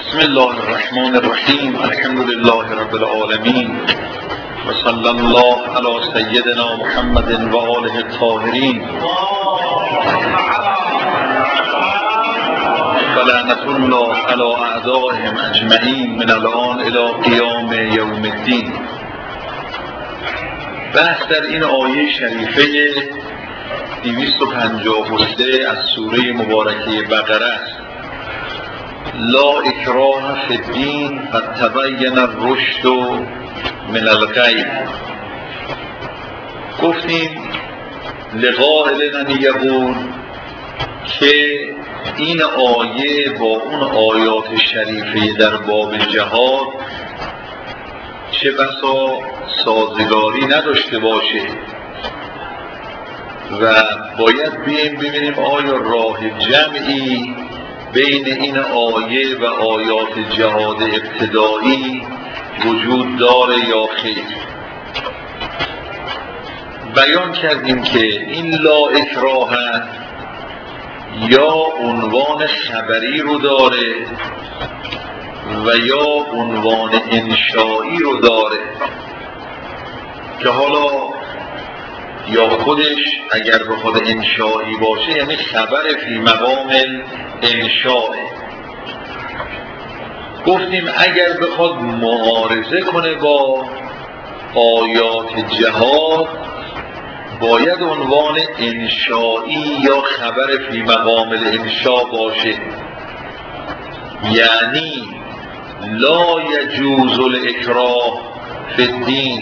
بسم الله الرحمن الرحیم. الحمد لله رب العالمین و صلی الله علی سیدنا محمد و آله الطاهرین و لعنت الله علی اعدائهم اجمعین من الان الی قیام یوم الدین. بحث در این آیه شریفه 253 از سوره مبارکه بقره است. لا اکراه فی الدین قد تبین الرشد من الغی. گفتیم لقائل ان یقول که این آیه با اون آیات شریفه در باب جهاد چه بسا سازگاری نداشته باشه و باید ببینیم آیا راه جمعی بین این آیه و آیات جهاد ابتدایی وجود داره یا خیر. بیان کردیم که این لا اکراه یا عنوان خبری رو داره و یا عنوان انشایی رو داره که حالا یا خودش اگر بخواد انشایی باشه یعنی خبر فی مقام انشاء. گفتیم اگر بخواد معارضه کنه با آیات جهاد باید عنوان انشایی یا خبر فی مقام الانشاء باشه، یعنی لا یجوز الاکراه فی الدین،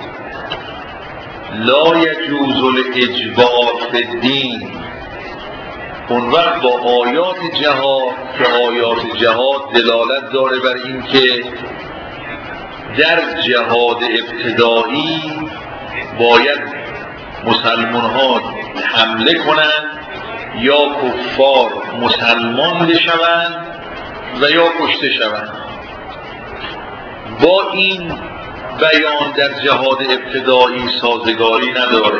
لا یجوز الاجبار فی الدین. اون وقت با آیات جهاد که آیات جهاد دلالت داره بر این که در جهاد ابتدایی باید مسلمان ها حمله کنند یا کفار مسلمان بشوند و یا کشته شوند. با این بیان در جهاد ابتدایی سازگاری نداره.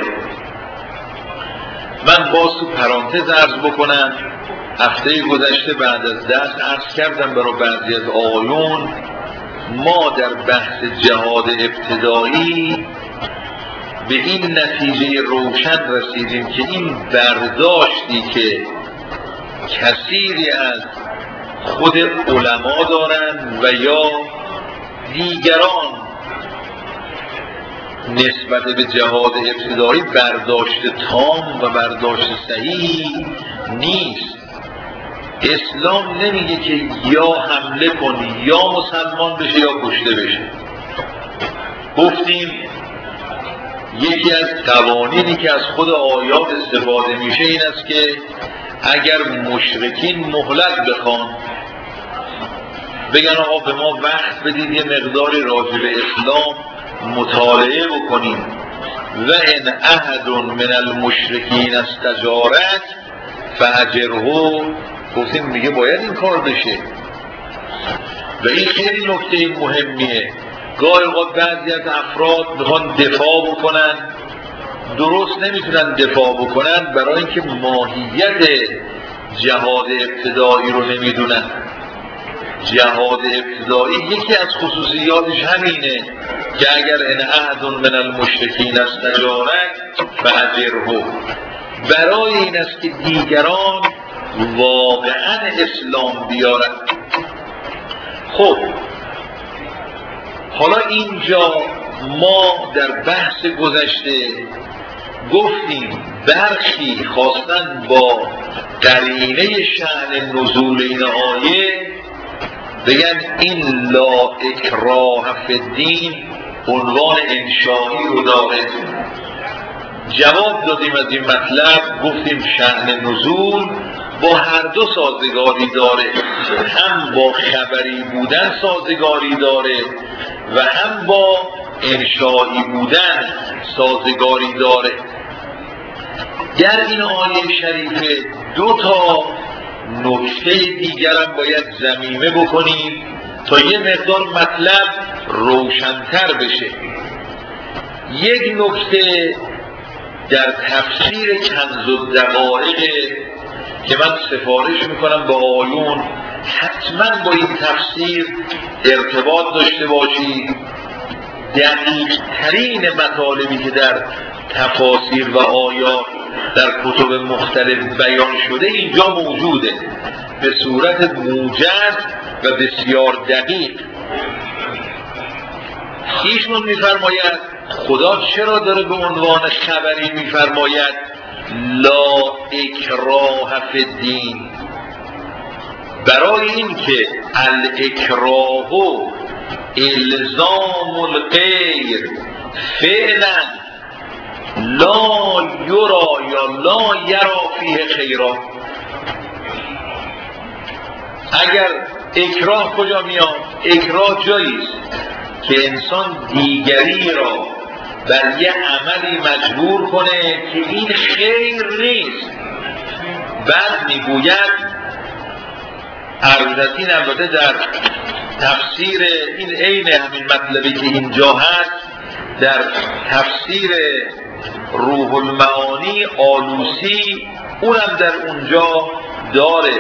من باز تو پرانتز عرض بکنم، هفته گذشته بعد از درس عرض کردم برای بعضی از آیون ما در بحث جهاد ابتدایی به این نتیجه روشن رسیدیم که این برداشتی که کثیری از خود علما دارن و یا دیگران نسبت به جهاد ابتدایی برداشت تام و برداشت صحیح نیست. اسلام نمیگه که یا حمله کنی یا مسلمان بشه یا کشته بشه. گفتیم یکی از قوانینی که از خود آیات استفاده میشه این است که اگر مشرکین مهلت بخوان بگن آقا به ما وقت بدید یه مقداری راجع به اسلام مطالعه بکنیم و ان احد من المشرکین استجارک فاجره، گفتیم میگه باید این کار بشه و این خیلی نکته مهمیه. گاهی اوقات بعضی از افراد میخوان دفاع بکنن، درست نمیتونن دفاع بکنن برای اینکه ماهیت جهاد ابتدایی رو نمیدونن. جهاد ابتدایی یکی از خصوصیاتش همینه که اگر ان احد من المشرکین استجارک فاجره، برای این است که دیگران واقعا اسلام بیارن. خب حالا اینجا ما در بحث گذشته گفتیم برخی خواستن با قرینه شأن نزول این آیه بگن این لا اکراه فی الدین عنوان انشایی رو داره. جواب دادیم از این مطلب، گفتیم شأن نزول با هر دو سازگاری داره، هم با خبری بودن سازگاری داره و هم با انشایی بودن سازگاری داره. در این آیه شریفه دو تا نکته دیگرم باید ضمیمه بکنیم تا یه مقدار مطلب روشن‌تر بشه. یک نکته در تفسیر کنز الدقایق که من سفارش میکنم به آیون حتما با این تفسیر ارتباط داشته باشید. دقیق ترین مطالبی که در تفاسیر و آیات در کتب مختلف بیان شده اینجا موجوده به صورت موجز و بسیار دقیق. ایشون میفرماید خدا چرا داره به عنوان خبری میفرماید لا اکراه فی الدین؟ برای این که الاکراه الزام الغیر فعلا لا یرا یا لا یرا فیه خیرا. اگر اکراه کجا میاد؟ اکراه جاییست که انسان دیگری را بر یه عملی مجبور کنه که این خیر نیست. بعد میگوید البته البته در تفسیر این عین همین مطلبی که اینجا هست در تفسیر روح المعانی آلوسی اونم در اونجا داره.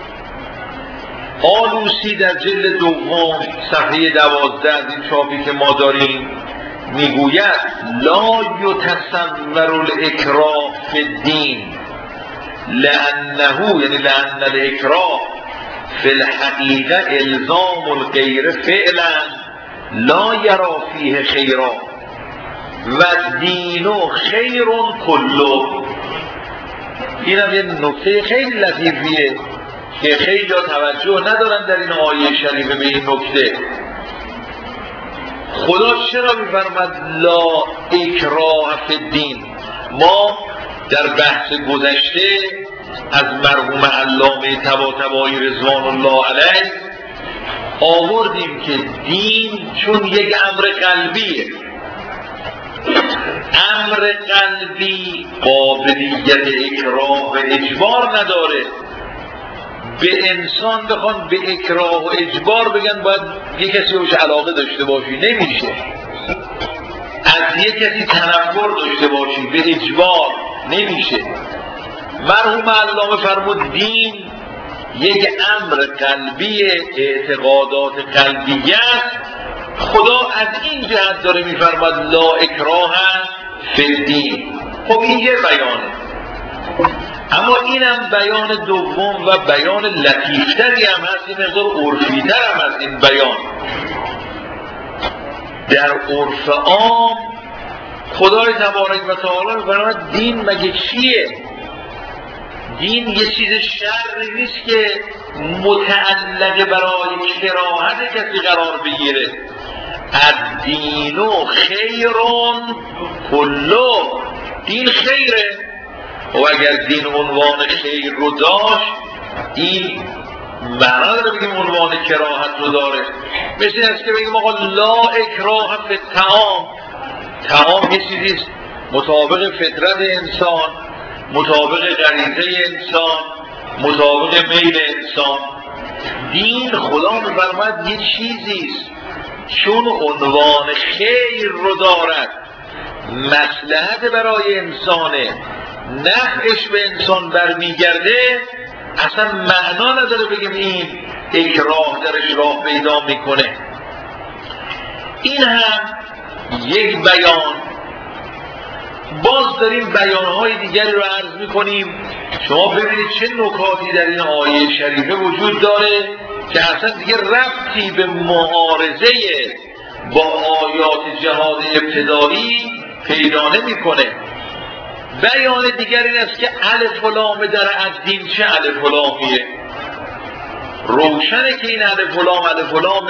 آلوسی در جلد دوم صفحه 12 از این چاپی که ما داریم میگوید لا یتصور الاکراه فی الدین لانه یعنی لان الاکراه فی الحقیقه الزام الغیر فعلا لا یرا فیه خیرا و دین خیر کله. اینم یه نکته خیلی لطیفیه که خیلی توجه ندارن در این آیه شریفه به این نکته. خدا چرا میفرماد لا اکراه فی الدین؟ ما در بحث گذشته از مرحوم علامه طباطبایی رضوان الله علیه آوردیم که دین چون یک امر قلبیه، امر قلبی قابلیت اکراه و اجبار نداره. به انسان بخوان به اکراه و اجبار بگن باید یک کسی بهش علاقه داشته باشی، نمیشه. از یک کسی تنفر داشته باشی به اجبار نمیشه. مرحوم علامه فرمود دین یک امر قلبی، اعتقادات قلبیه. خدا از این جهت داره میفرماد لا اکراه فی الدین. خب این یه بیانه، اما اینم بیان دوم و بیان لطیفتری هم هست، این مقدار عرفی‌تر هم از این بیان. در عرف عام خدای تبارک و تعالی میفرماید دین مگه چیه؟ دین یه چیز شرعی نیست که متعلق برای کراهت کسی قرار بگیره. الدین خیر کله، دین خیره. و اگر دین عنوان خیر رو داشت این معنا داره بگیم عنوان کراهت رو داره. مثل است که بگیم آقا لا اکراه فی الطعام، طعام یه چیزیست مطابق فطرت انسان، مطابق غریزه انسان، مطابق میل انسان. دین خدا می‌فرماید یه چیزیست چون عنوان خیر رو دارد، مصلحت برای انسانه، نفعش به انسان برمیگرده، اصلا معنا نداره بگیم این اکراه درش راه پیدا میکنه. این هم یک بیان. باز داریم بیانهای دیگری رو عرض میکنیم. شما ببینید چه نکاتی در این آیه شریفه وجود داره که اصلا دیگه ربطی به معارضه با آیات جهاد ابتدایی پیدا نمیکنه. بیان دیگر این است که الف و لام در الدین چه الف و لامیه؟ روشنه که این الف و لام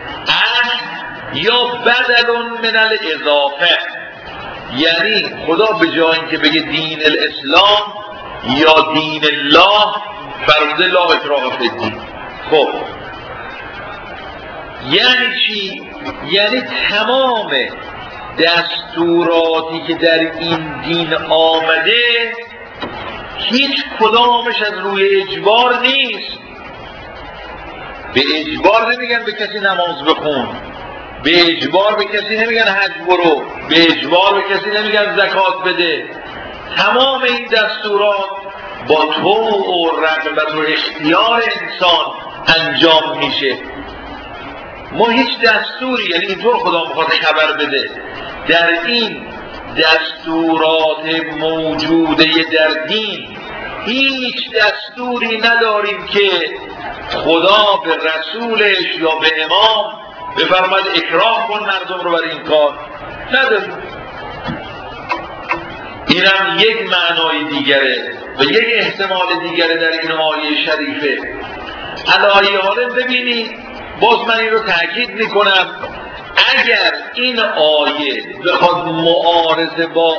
یا بدل من الاضافه، یعنی خدا به جای اینکه بگه دین الاسلام یا دین الله فرموده لا اکراه فی الدین. خب یعنی چی؟ یعنی تمام دستوراتی که در این دین آمده هیچ کدامش از روی اجبار نیست. به اجبار نمیگن به کسی نماز بخون، به اجبار به کسی نمیگن حج برو، به اجبار به کسی نمیگن زکات بده. تمام این دستورات با طوع و رغبت و اختیار انسان انجام میشه. ما هیچ دستوری، یعنی اینطور خدا میخواد خبر بده، در این دستورات موجوده در دین هیچ دستوری نداریم که خدا به رسولش یا به امام بفرماید اکراه کن مردم رو برای این کار، نداریم. اینم یک معنای دیگره و یک احتمال دیگره در این آیه شریفه. علایه حالا ببینید، باز من این رو تأکید میکنم، اگر این آیه بخواد معارضه با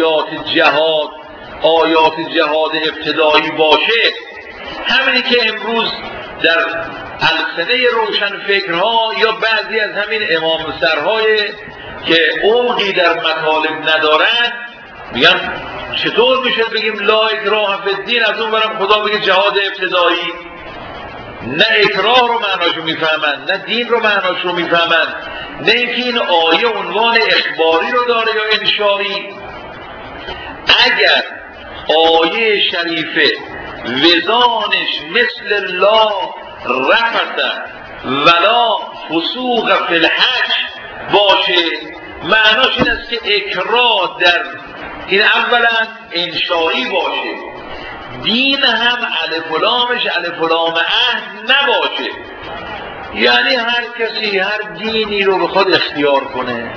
آیات جهاد ابتدایی باشه، همینی که امروز در السنه روشنفکرها یا بعضی از همین امام سرهای که عمقی در مطالب ندارن میگن چطور میشه بگیم لا اکراه فی الدین، از اون برم خدا بگه جهاد ابتدایی. نه اکراه رو معناشو میفهمن، نه دین رو معناشو میفهمن، نه اینکه این آیه عنوان اخباری رو داره یا انشایی. اگر آیه شریفه وزانش مثل لا رفت ولا فسوق فی الحج باشه، معناش این است که اکراه در این اولا انشایی باشه، دین هم الف و لامش الف و لام عهد نباشه، یعنی هر کسی هر دینی رو بخواد اختیار کنه،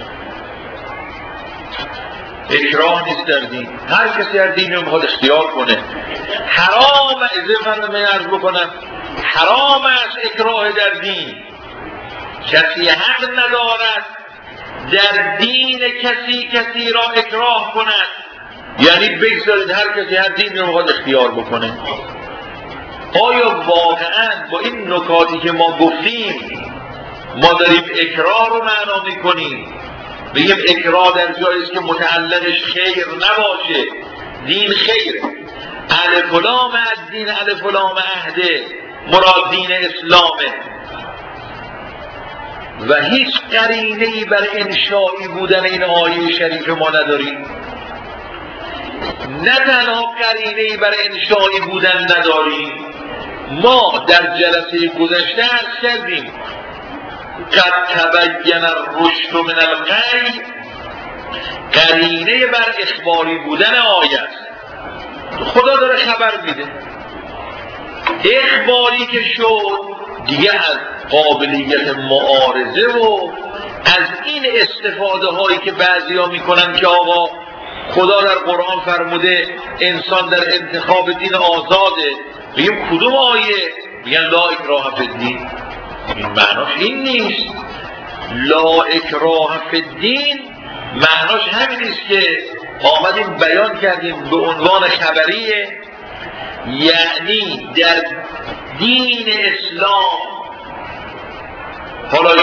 اکراه نیست در دین، هر کسی هر دینی رو بخواد اختیار کنه. حرام از من عرض بکنم، حرام است اکراه در دین. کسی حق ندارد در دین کسی را اکراه کند، یعنی بگذارید هر کسی هر دینی رو بخواد اختیار بکنه. آیا واقعا با این نکاتی که ما گفتیم ما داریم اکراه رو معنا میکنیم؟ بگیم اکراه در جایی است که متعلقش خیر نباشه، دین خیره، الف و لام دین الف و لام عهده، مراد دین اسلامه و هیچ قرینه‌ای بر انشایی بودن این آیه شریف ما نداریم. نه تنها قرینه‌ای بر انشایی بودن نداریم، ما در جلسه گذشته عرض کردیم قد تبین الرشد من الغی، قرینه بر اخباری بودن آیه است. خدا داره خبر میده، اخباری که شد دیگه از قابلیت معارضه و از این استفاده هایی که بعضی ها میکنن که آقا خدا در قرآن فرموده انسان در انتخاب دین آزاده، بگیم کدوم آیه؟ میگن لا اکراه فی الدین. این معناش این نیست. لا اکراه فی الدین معناش همین نیست که آمدیم بیان کردیم به عنوان خبریه، یعنی در دین اسلام حالا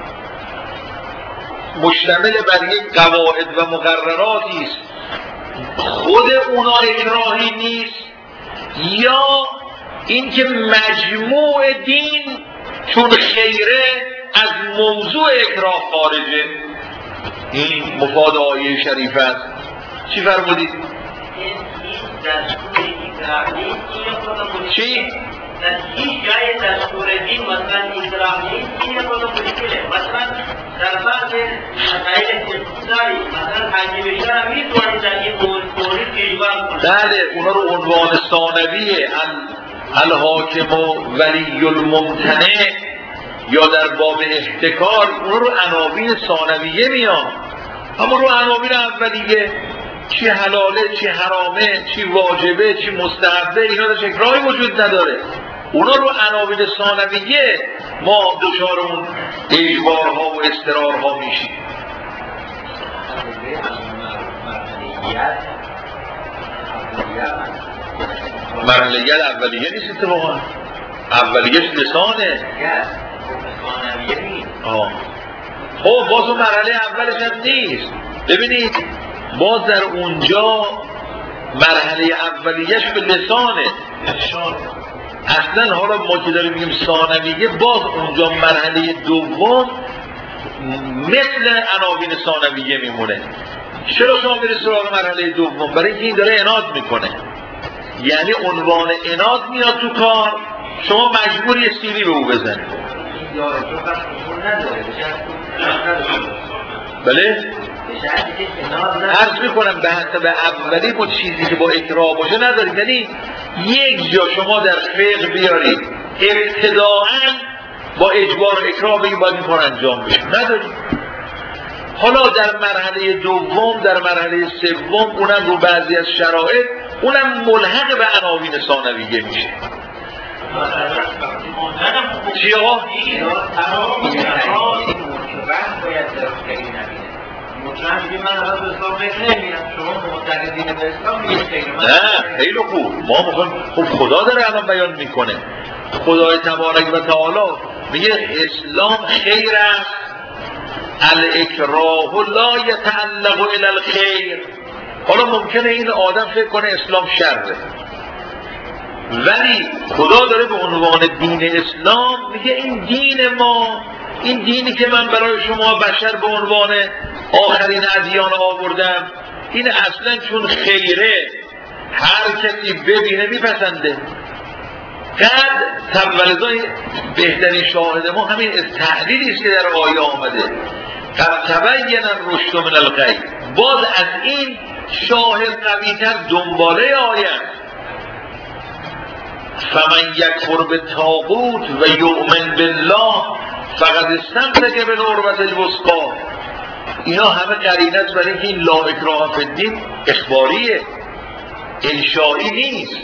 مشتمل بر یک قواعد و مقرراتی است، خود اونا اکراهی نیست، یا اینکه مجموع دین چون خیره از موضوع اکراه خارجه. این مفاد آیه شریف است. چی فرمودید؟ چی؟ در هیچ جای دستور دین مثلا اکراهی این خود مشکله. مثلا در بعض مسائل اقتصادی مثلا حاجی بیشتر میتونه در این مورد اجبار کنه. بله، اونا رو عنوان ثانویه، الحاکم ولی الممتنع یا در باب احتکار اونا رو عناوین ثانویه میان، اما رو عناوین اولیه چی حلاله چی حرامه چی واجبه چی مستحبه اینا در اکراهی وجود نداره. اونا رو عناوین ثانویه ما دچار اون اجبارها و اضطرارها میشیم. مرحله اولیه نیست اتفاقا، اولیهش لسانه. خب باز اون مرحله اولش هم نیست. ببینید باز در اونجا مرحله اولیهش به لسانه. اصلا حالا ما که داریم میگیم ثانویه، باز اونجا مرحله دوم مثل عناوین ثانویه میمونه. چرا شما برید سراغ مرحله دوم؟ برای اینکه این داره عناد میکنه، یعنی عنوان عناد میاد تو کار شما مجبوری سیلی به او بزنید. بله؟ عرض میکنم به حسب اولی بود چیزی که با اکراه باشه ندارید. یعنی یک جا شما در فقه بیارید ابتداءً با اجبار و اکراه بگید باید این کار انجام بشه، ندارید. حالا در مرحله دوم، در مرحله سوم، اونم رو بعضی از شرایط اونم ملحق به عناوین ثانویه میشه. چی آقا؟ نه خیلی خوب، ما میخوایم خب خدا داره الان بیان میکنه. خدای تبارک و تعالی میگه اسلام خیر است، الاکراه لا یتعلق الی الخیر. حالا ممکنه این آدم فکر کنه اسلام شره، ولی خدا داره به عنوان دین اسلام میگه این دین ما، این دینی که من برای شما بشر به عنوان آخرین ادیان آوردم، این اصلا چون خیره هر کسی ببینه میپسنده. قد تولدای بهترین شاهد ما همین تحلیلی است که در آیه آمده، قد تبین الرشد من الغی. باز از این شاهد قوی‌تر دنباله آیه فمن یکفر بالطاغوت و یؤمن بالله فقد استمسک بالعروة الوثقی. اینا همه قرینه است برای اینکه این لا اکراه فی الدین اخباریه، انشایی نیست.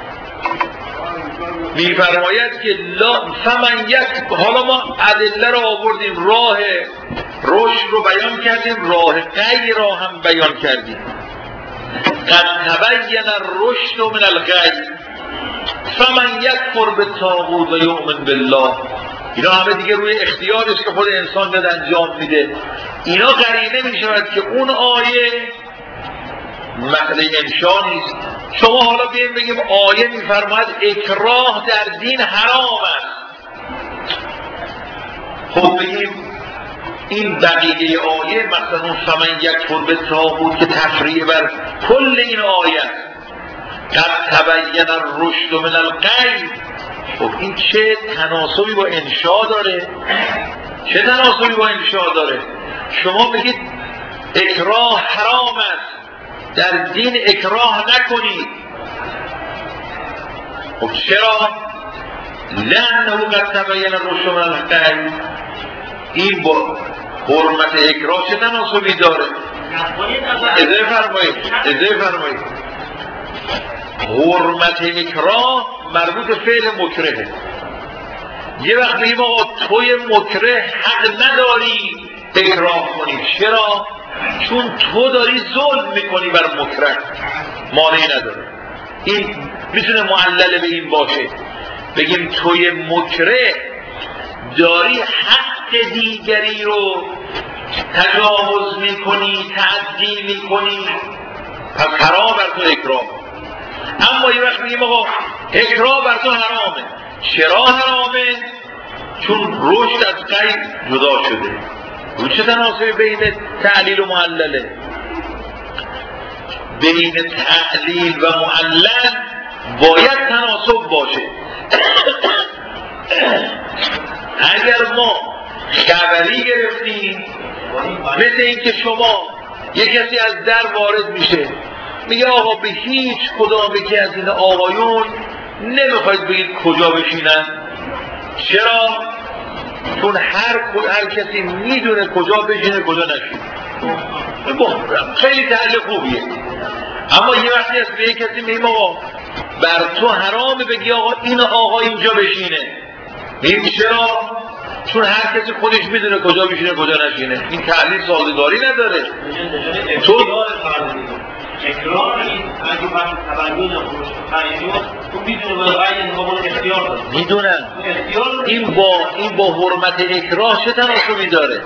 میفرماید که لا فمن یک، حالا ما ادله رو آوردیم، راه رشد رو بیان کردیم، راه غی را هم بیان کردیم. قد تبین الرشد من الغی فمن یکفر بالطاغوت و یؤمن بالله. اینا همه دیگه روی اختیاری است که خود انسان داد انجام میده. اینا قرینه میشود که اون آیه مقطع انشا نیست. شما حالا بیاییم بگیم آیه میفرماید اکراه در دین حرام است، خب بگیم این دقیقه آیه مثلا اون فمن یکفر بالطاغوت که تفریع بر کل این آیه قد تبین الرشد من الغی. خب این چه تناسبی با انشا داره؟ چه تناسبی با انشا داره؟ شما بگید اکراه حرام است، در دین اکراه نکنید. خب چرا؟ لأنه قد تبین الرشد من الغی. این با حرمت اکراه چه تناسبی داره؟ اجازه فرمایید. حرمت اکراه مربوط به فعل مکرهه. یه وقت بگیم آقا توی مکره حق نداری اکراه کنی. چرا؟ چون تو داری ظلم میکنی بر مکره، مانعی نداره. این میتونه معلل به این باشه، بگیم توی مکره داری حق دیگری رو تجاوز میکنی، تعدی میکنی، پس حرام بر تو اکراه. اما یه وقت میگیم آقا اکراه بر تو حرامه. چرا حرامه؟ چون رشد از غی جدا شده. رو چه تناسبی بین تعلیل و معلله؟ بین تعلیل و معلل باید تناسب باشه. اگر ما خبری گرفتیم مثل این که شما یک کسی از در وارد میشه میگه آقا به هیچ کدام یکی از این آقایون نمیخواید بگید کجا بشینن. چرا؟ چون هر کسی میدونه کجا بشینه کجا نشینه. خیلی تحلیل خوبیه. اما یه وقتی هست به یک کسی میگیم آقا بر تو حرامه بگی آقا این آقا اینجا بشینه. میگیم چرا؟ چون هر کسی خودش میدونه کجا بشینه کجا نشینه. این تحلیل سازگاری نداره. تو میدونن این با حرمت اکراه چه تناسبی داره؟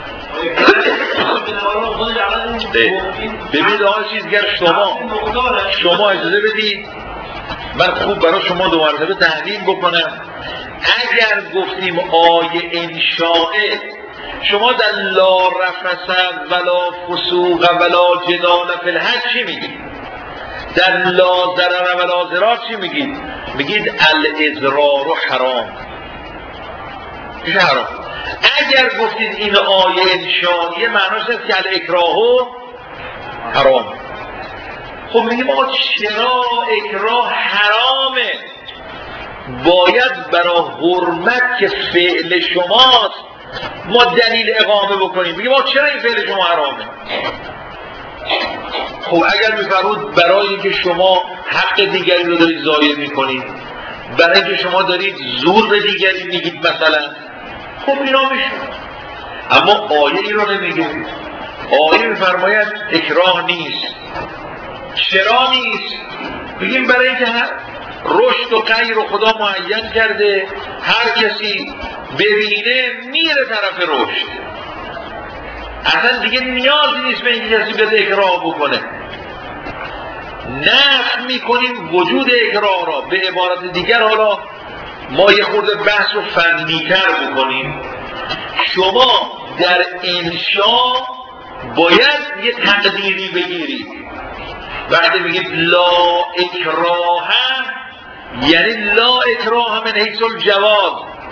ببینید آقای چیزگر، شما اجازه بدید من خوب برای شما دو مرتبه تحلیل بکنم. اگر گفتیم آیه انشاءه، شما در لا رفث ولا فسوق ولا جدال فی الحج چی میگید؟ در لا ضرر و لا ضرار چی میگید؟ میگید الاضرار حرام. میشه حرام. اگر گفتید این آیه انشائیه معناش هست که الاکراه حرام. خب میگیم آقا چرا اکراه حرامه؟ باید برای حرمت که فعل شماست ما دلیل اقامه بکنیم. میگیم آقا چرا این فعل شما حرامه؟ خب اگر میفرمود برای اینکه شما حق دیگری رو دارید ضایع میکنید، برای اینکه شما دارید زور به دیگری میگید مثلا، خب اینا میشه. اما آیه ای رو نمیگه. آیه میفرماید اکراه نیست. چرا نیست؟ بگیم برای اینکه رشد و غیر رو خدا معین کرده، هر کسی ببینه میره طرف رشد، اصلا دیگه نیازی نیست به اینکه کسی بده اکراه بکنه. نفی میکنیم وجود اکراه را. به عبارت دیگر حالا ما یه خورده بحث رو فنی‌تر بکنیم. شما در انشا باید یه تقدیری بگیرید. وقتی میگید لا اکراه یعنی لا اکراه من حیث الجواز،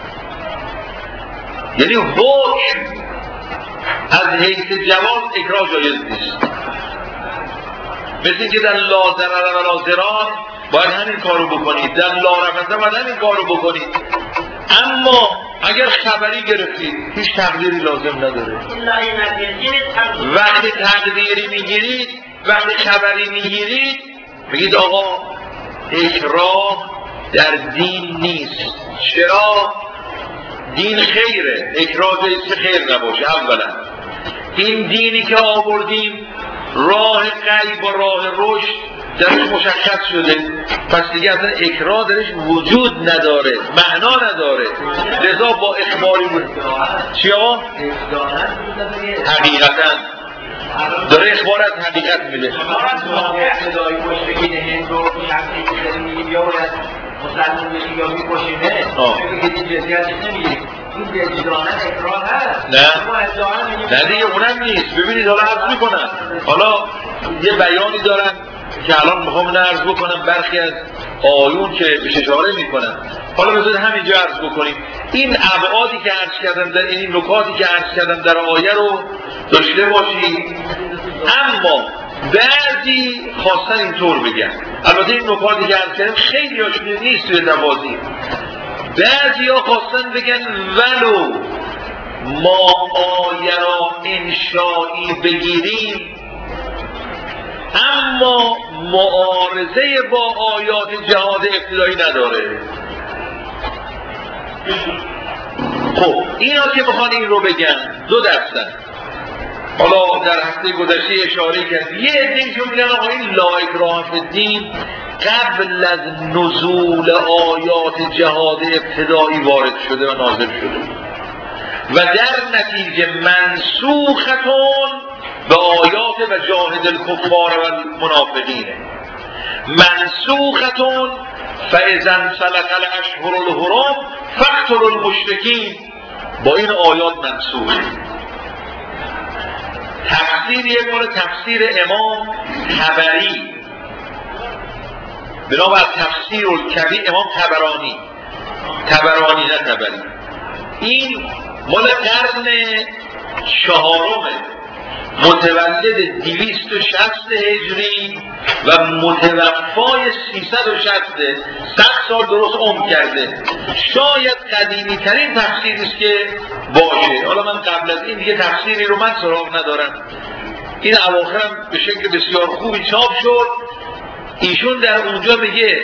یعنی حکم از حیث جواز اکراه جایز نیست. مثل اینکه در لا ضرر و لا ضرار باید همین کارو بکنید، در لا رفضه باید همین کارو بکنید. اما اگر خبری گرفتید هیچ تقدیری لازم نداره. وقتی تقدیری میگیرید، وقتی خبری میگیرید، میگید آقا اکراه در دین نیست. چرا؟ دین خیره، اکراه جایز خیر نباشه. اولا این دینی که آوردیم راه غیب و راه رشد درش مشخص شده، پس دیگه اصلا اکراه درش وجود نداره، معنا نداره. لذا با اخباری بود. چی آقا؟ حقیقتا داره اخبار از حقیقت میده. مسلمان بشی یا میکشیمه بگید جزیتش نمیگید، این وجدانه اکراه هست. نه دیگه اونم نیست. ببینید حالا عرض میکنم، حالا یه بیانی دارن که الان میخوام عرض بکنم، برخی از آیون که بهش اشاره میکنم. حالا بذارید همینجا عرض بکنیم. این ابعادی که عرض کردم در این نکاتی که عرض کردم در آیه رو داشته باشید. اما بعضی خواستن اینطور بگن، البته این نکاتی که عرض کردم خیلی هاشون نیست توی نوازی. بعضی ها خواستن بگن ولو ما آیه را انشایی بگیریم اما معارضه با آیات جهاد ابتدایی نداره. خب اینا که بخوان این رو بگن دو دستن. حالا در هفته گذشته اشاره کرد یه عده‌ایشون میگن آقا این لا اکراه فی الدین قبل از نزول آیات جهاد ابتدایی وارد شده و نازل شده و در نتیجه منسوختون به آیات و جاهد الکفار و المنافقین. منسوختون فاذا انسلخ الاشهر الحرم فاقتلوا المشرکین، با این آیات منسوخ. تفسیر یک مورد تفسیر امام طبری بنابر تفسیر الکبیر، امام طبرانی نه طبری. این مال قرن چهارمه، متولد 260 هجری و متوفای 360. 100 سال درست عمر کرده. شاید قدیمی ترین تفسیری است که باشه. حالا من قبل از این دیگه تفسیری رو من سراغ ندارم. این اواخرم به شکل بسیار خوبی چاپ شد. ایشون در اونجا میگه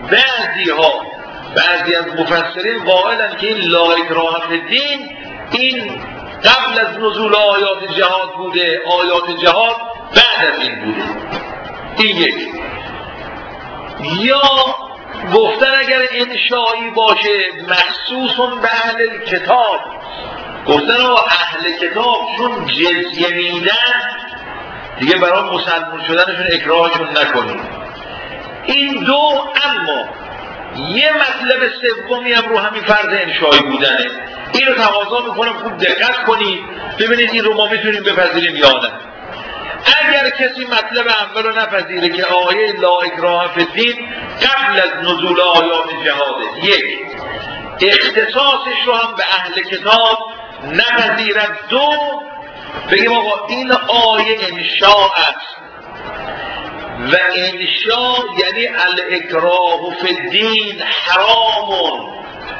بعضی از مفسرین قائلن که این لا اکراه فی الدین این قبل از نزول آیات جهاد بوده، آیات جهاد بعد از این بوده. این یک. یا گفتن اگر انشایی باشه مخصوص به اهل کتاب، گفتن اهل کتاب چون جزیه میدن دیگه برای مسلمان شدنشون اکراهشون نکنید. این دو. اما یه مطلب سومی هم رو همین فرض انشایی بودنه. این رو تقاضا میکنم خوب دقت کنید ببینید این رو ما میتونیم بپذیریم یا نه. اگر کسی مطلب اول رو نپذیره که آیه لا اکراه فی الدین قبل از نزول آیات جهاده، یک اختصاصش رو هم به اهل کتاب نپذیرد، دو بگیم آقا این آیه انشاء است و انشاء یعنی الاکراه فی الدین حرامون.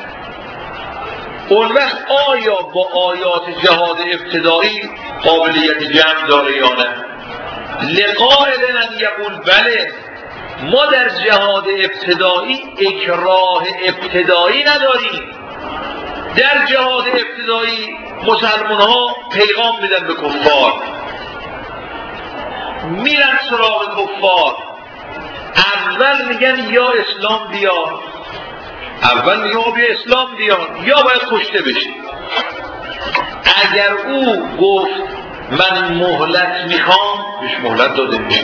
اون وقت آیا با آیات جهاد ابتدایی قابلیت جمع داره یا نه؟ لقائل ان یقول بله، ما در جهاد ابتدایی اکراه ابتدایی نداریم. در جهاد ابتدایی مسلمان ها پیغام میدن به کفار، میرن سراغ کفار، اول میگن یا اسلام بیار، اول میگن بیا اسلام بیار یا باید کشته بشی. اگر او گفت من مهلت میخوام، بهش مهلت داده میشه.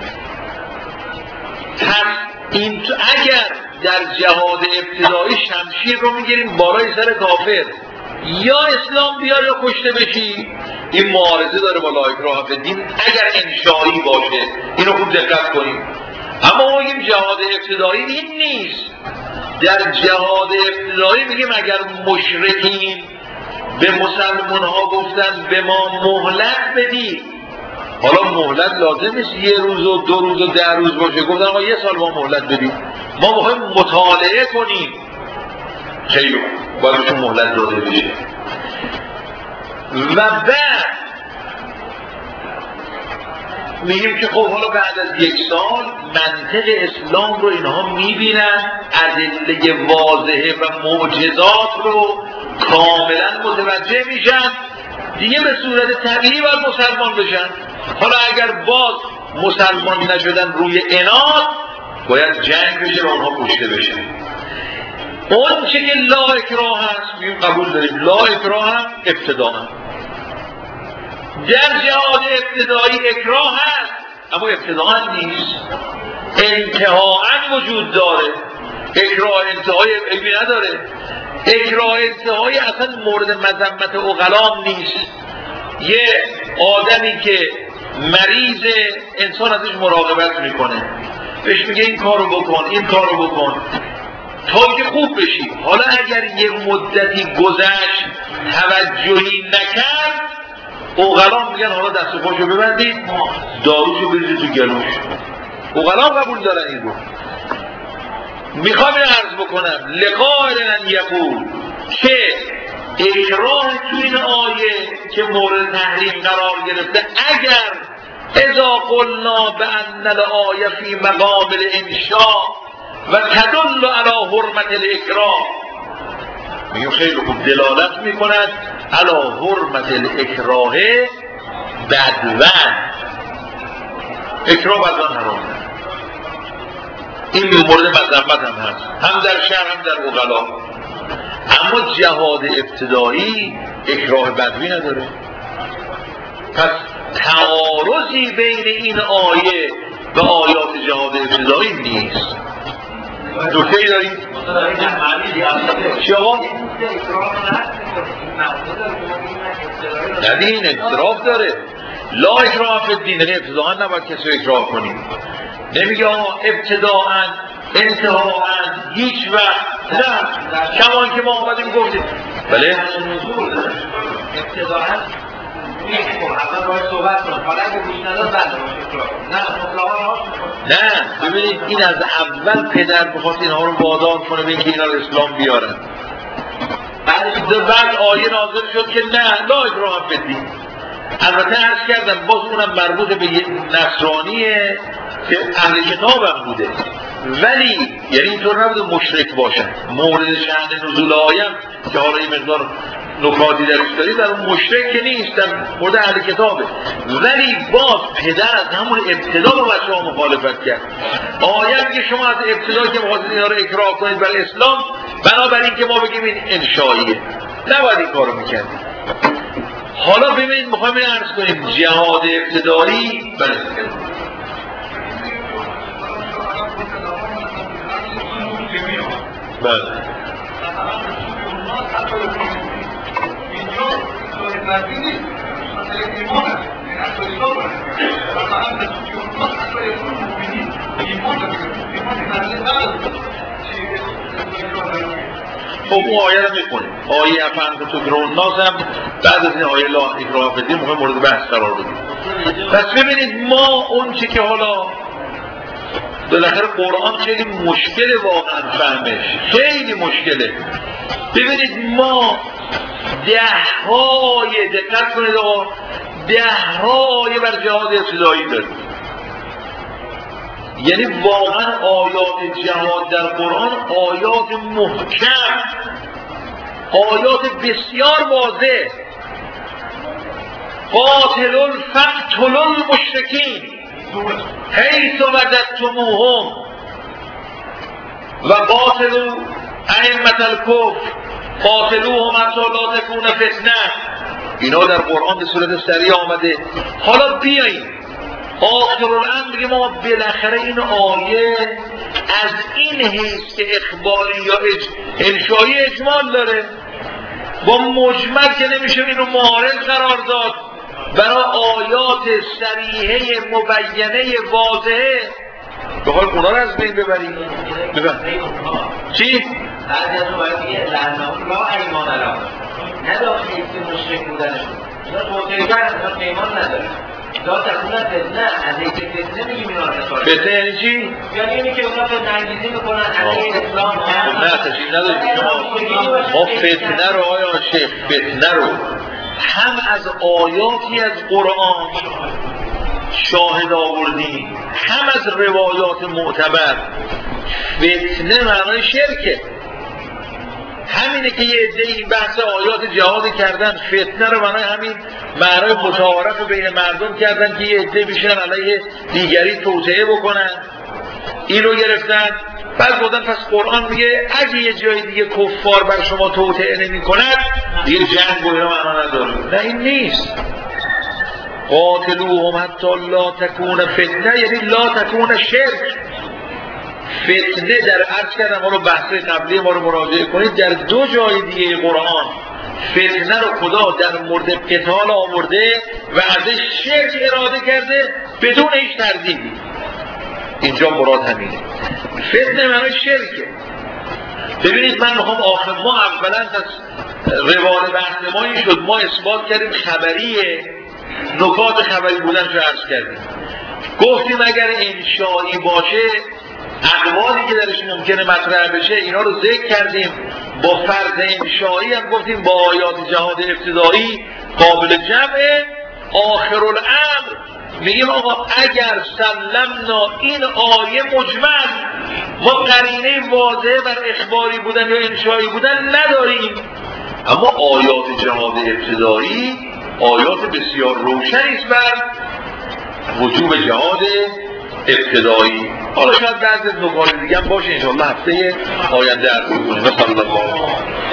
پس این اگر در جهاد ابتدایی شمشیر رو میگیریم بالای سر کافر، یا اسلام بیار یا کشته بشی، این معارضه داره با لا اکراه فی الدین اگر انشایی باشه. اینو خوب دقت کنیم. اما ما میگیم جهاد ابتدایی این نیست. در جهاد ابتدایی میگیم اگر مشرکین به مسلمان ها گفتن به ما مهلت بدید، حالا مهلت لازم نیست یه روز و دو روز و 10 روز باشه، گفتن آقا یه سال ما مهلت بدید، ما میخوایم مطالعه کنیم، خیلی باید بهشون مهلت داده بشه. و بعد میگیم که خب حالا بعد از 1 سال منطق اسلام رو اینها میبینن، ادله واضحه و معجزات رو کاملا متوجه میشن، دیگه به صورت طبیعی باید مسلمان بشن. حالا اگر باز مسلمان نشدن روی عناد، باید جنگ بشه و آنها کشته بشن. اون چه که لا اکراه هست میگیم قبول داریم، لا اکراه هم ابتدا هم. در جهاد ابتدایی اکراه هست اما ابتداء نیست، انتهاء وجود داره. اکراه انتهای علمی نداره. اکراه انتهایی اصلا مورد مذمت عقلام نیست. یه آدمی که مریض، انسان ازش مراقبت میکنه، بهش میگه این کارو بکن این کارو بکن تا که خوب بشی. حالا اگر یه مدتی گذشت توجهی نکرد، عقلام میگن حالا دست و پاشو ببندید، داروشو بریزید تو گلوش. عقلام قبول دارن این رو. میخوام این عرض بکنم لقائل ان یقول که اکراه تو این آیه که مورد تحریم قرار گرفته، اگر اذا قلنا بان الآیه فی مقام الانشاء و تدل علی حرمت الاکراه، میگم خیلی خوب دلالت میکند علی حرمت الاکراه بدون، اکراه بدون حرامه. این مورد مذمت هم هست، هم در شرع هم در عقلا. اما جهاد ابتدایی اکراه بدوی نداره. پس تعارضی بین این آیه و آیات جهاد ابتدایی نیست. نکته‌ای دارید؟ چی آقا؟ نه این اضطراف داره. لا اکراه فی الدین، یعنی ابتداءً نباید کسی رو اکراه کنیم. نمیگه آقا ابتداءً انتهاءً هیچ وقت نه، کمان که ما آمدیم گفتیم بله ابتداءً اول باید صحبت کنم، حالا اگه گوش نداد بنده باشه نه ببینید این از اول پدر بخواد اینها رو وادار کنه به اینکه اینا رو اسلام بیارن، بعد آیه نازل شد که نه لا اکراه فی الدین. البته عرض کردم باز اونم مربوط به نصرانیه که اهل کتاب هم بوده، ولی یعنی اینطور نبوده مشرک باشن. مورد شأن نزول آیه که حالا این مقدار نکاتی درش دارید، در اون مشرک که نیست، در مورد اهل کتابه. ولی باز پدر از همون ابتدا با بچه ها مخالفت کرد. آیه که شما از ابتدا که می‌خواستید اینا رو اکراه کنید برای اسلام، بنابراین که ما بگیم این انشائیه، نباید این کارو می‌کردیم. حالا ببینید میخوایم این عرض کنیم جهاد ابتدایی بله خب اون آیه رو میکنیم. آیه افنتتون الناس هم بعد از این آیه لا اکراه فی الدین موقع مورد بحث قرار بدیم. پس ببینید ما اون چی که حالا بالاخره قرآن خیلی مشکله واقعا فهمش، خیلی مشکله. ببینید ما ده‌های دقت کنید آقا، ده‌های بر جهاد ابتدایی داریم. یعنی واقعا آیات جهاد در قرآن آیات محکم، آیات بسیار واضح. قاتلوا فاقتلوا المشرکین حیث وجدتموهم و قاتلوا ائمة الکفر قاتلوهم حتی لا تکون فتنه. اینا در قرآن به صورت سریع آمده. حالا بیاییم آخر الامر ما بالاخره این آیه از این حیث که اخباری یا انشایی اجمال داره، با مجمل که نمیشه اینو معارض قرار داد برای آیات صریحه مبینه واضحه. بخواد اونا رو از بین ببریم. چی؟ بعضی از اون باید دیگه لعنهم لا ایمان لهم، نداشت که مشرک بودنشون، اینا توطئه کردن، اینا پیمان ندارن. لا تکون فتنه، از اینکه فتنه میگیم اینا رو فتنه یعنی چی؟ یعنی اینی که اونا فتنه انگیزی میکنن علیه اسلام. نه تشریف نداریم ما فتنه رو آیا شیخ، فتنه رو هم از آیاتی از قرآن شاهد آوردیم، هم از روایات معتبر. فتنه معنای شرکه. همینه که یه عده این بحث آیات جهاد کردن، فتنه رو معنای همین معنای متعارف بین مردم کردن که یه عده بشن علیه دیگری توطئه بکنن، اینو گرفتن. بعد بودن پس قرآن میگه اگه یه جای دیگه کفار بر شما توطئه نمی کند دیگه جنگ و اینا معنا نداره. نه این نیست. قاتلوهم حتی لا تکون فتنه، یعنی لا تکون شرک. فتنه در عرض کردم، ما رو بحث قبلی ما رو مراجعه کنید، در دو جای دیگه قرآن فتنه رو خدا در مورد قتال آورده و ازش شرک اراده کرده بدون هیچ تردیدی. اینجا مراد همینه. فتنه معنی شرکه. ببینید من میخوام آخر ما اولا از روال بحث ما این شد، ما اثبات کردیم خبریه، نکات خبری بودن رو عرض کردیم. گفتیم اگر انشایی باشه اقوالی که درش ممکنه مطرح بشه اینا رو ذکر کردیم. با فرض انشایی هم گفتیم با آیات جهاد ابتدایی قابل جمعه. آخر الامر میگیم آقا اگر سلمنا این آیه مجمل، ما قرینه واضحه بر اخباری بودن یا انشایی بودن نداریم، اما آیات جهاد ابتدایی آیات بسیار روشنی است بر وجوب جهاد ابتدایی. حالا شاید بعضی از نکات دیگه هم باشه، انشاءالله هفته آینده عرض کنیم.